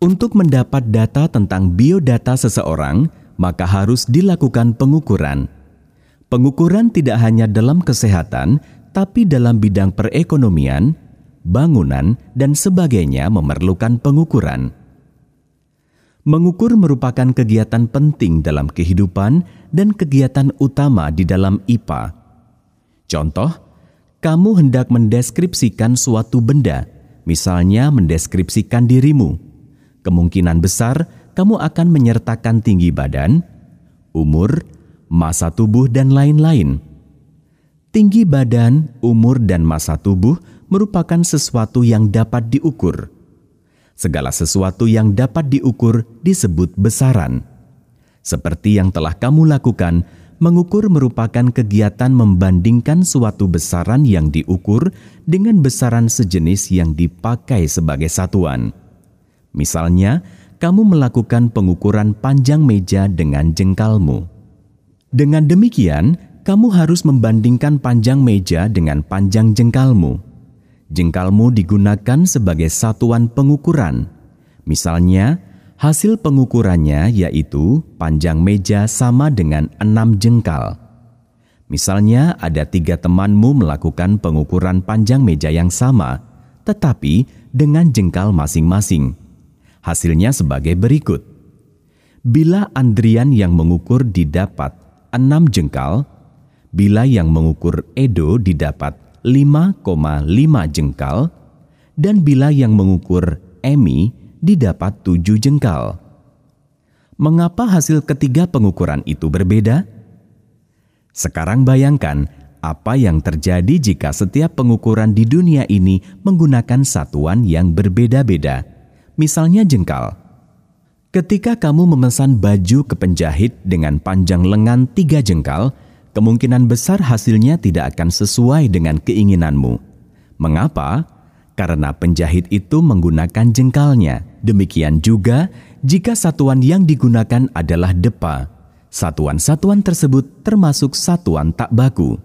Untuk mendapat data tentang biodata seseorang, maka harus dilakukan pengukuran. Pengukuran tidak hanya dalam kesehatan, tapi dalam bidang perekonomian, bangunan, dan sebagainya memerlukan pengukuran. Mengukur merupakan kegiatan penting dalam kehidupan dan kegiatan utama di dalam IPA. Contoh, kamu hendak mendeskripsikan suatu benda, misalnya mendeskripsikan dirimu. Kemungkinan besar kamu akan menyertakan tinggi badan, umur, massa tubuh, dan lain-lain. Tinggi badan, umur, dan massa tubuh merupakan sesuatu yang dapat diukur. Segala sesuatu yang dapat diukur disebut besaran. Seperti yang telah kamu lakukan, mengukur merupakan kegiatan membandingkan suatu besaran yang diukur dengan besaran sejenis yang dipakai sebagai satuan. Misalnya, kamu melakukan pengukuran panjang meja dengan jengkalmu. Dengan demikian, kamu harus membandingkan panjang meja dengan panjang jengkalmu. Jengkalmu digunakan sebagai satuan pengukuran. Misalnya, hasil pengukurannya yaitu panjang meja sama dengan 6 jengkal. Misalnya, ada 3 temanmu melakukan pengukuran panjang meja yang sama, tetapi dengan jengkal masing-masing. Hasilnya sebagai berikut. Bila Andrian yang mengukur didapat 6 jengkal, bila yang mengukur Edo didapat 5,5 jengkal, dan bila yang mengukur Emi didapat 7 jengkal. Mengapa hasil ketiga pengukuran itu berbeda? Sekarang bayangkan apa yang terjadi jika setiap pengukuran di dunia ini menggunakan satuan yang berbeda-beda. Misalnya jengkal. Ketika kamu memesan baju ke penjahit dengan panjang lengan 3 jengkal, kemungkinan besar hasilnya tidak akan sesuai dengan keinginanmu. Mengapa? Karena penjahit itu menggunakan jengkalnya. Demikian juga jika satuan yang digunakan adalah depa. Satuan-satuan tersebut termasuk satuan tak baku.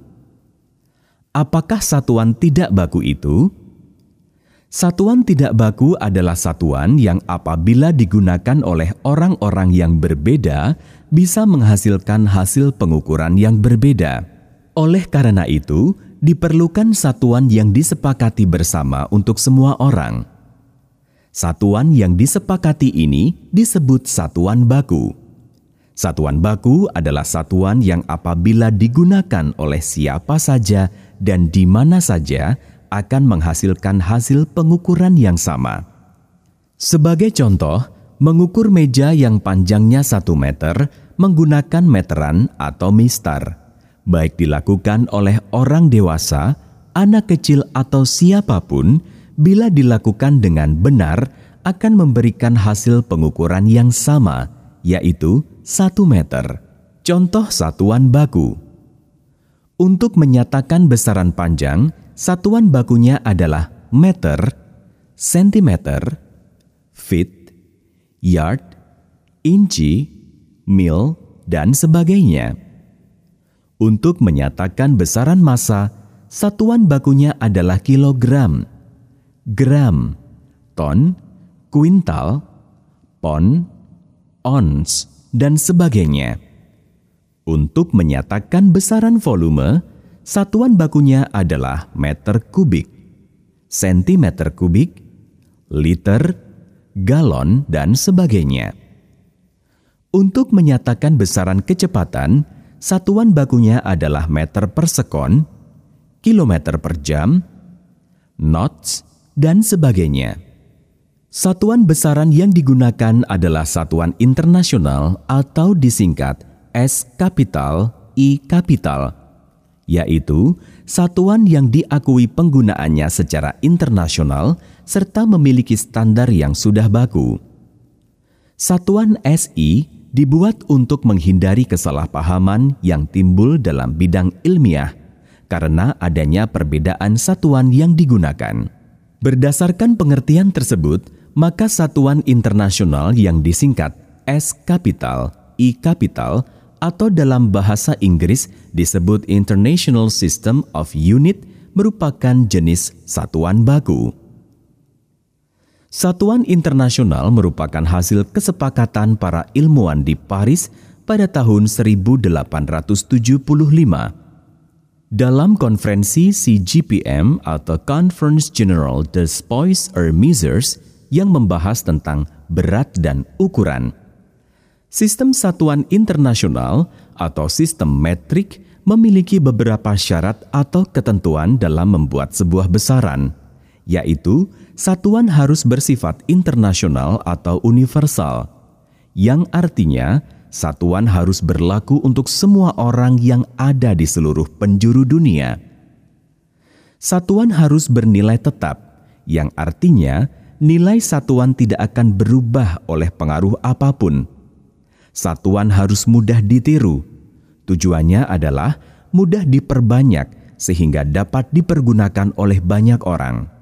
Apakah satuan tidak baku itu? Satuan tidak baku adalah satuan yang apabila digunakan oleh orang-orang yang berbeda, bisa menghasilkan hasil pengukuran yang berbeda. Oleh karena itu, diperlukan satuan yang disepakati bersama untuk semua orang. Satuan yang disepakati ini disebut satuan baku. Satuan baku adalah satuan yang apabila digunakan oleh siapa saja dan di mana saja akan menghasilkan hasil pengukuran yang sama. Sebagai contoh, mengukur meja yang panjangnya 1 meter menggunakan meteran atau mistar, baik dilakukan oleh orang dewasa, anak kecil atau siapapun, bila dilakukan dengan benar akan memberikan hasil pengukuran yang sama, yaitu 1 meter. Contoh satuan baku. Untuk menyatakan besaran panjang, satuan bakunya adalah meter, sentimeter, feet, yard, inci, mil, dan sebagainya. Untuk menyatakan besaran massa, satuan bakunya adalah kilogram, gram, ton, kuintal, pon, ons, dan sebagainya. Untuk menyatakan besaran volume, satuan bakunya adalah meter kubik, sentimeter kubik, liter, galon, dan sebagainya. Untuk menyatakan besaran kecepatan, satuan bakunya adalah meter per sekon, kilometer per jam, knots, dan sebagainya. Satuan besaran yang digunakan adalah satuan internasional atau disingkat S kapital, I kapital, yaitu satuan yang diakui penggunaannya secara internasional serta memiliki standar yang sudah baku. Satuan SI dibuat untuk menghindari kesalahpahaman yang timbul dalam bidang ilmiah karena adanya perbedaan satuan yang digunakan. Berdasarkan pengertian tersebut, maka satuan internasional yang disingkat S kapital, I kapital, atau dalam bahasa Inggris disebut International System of Unit merupakan jenis satuan baku. Satuan internasional merupakan hasil kesepakatan para ilmuwan di Paris pada tahun 1875. Dalam konferensi CGPM atau Conference General des Poids et Mesures yang membahas tentang berat dan ukuran. Sistem satuan internasional atau sistem metrik memiliki beberapa syarat atau ketentuan dalam membuat sebuah besaran, yaitu satuan harus bersifat internasional atau universal, yang artinya satuan harus berlaku untuk semua orang yang ada di seluruh penjuru dunia. Satuan harus bernilai tetap, yang artinya nilai satuan tidak akan berubah oleh pengaruh apapun. Satuan harus mudah ditiru. Tujuannya adalah mudah diperbanyak sehingga dapat dipergunakan oleh banyak orang.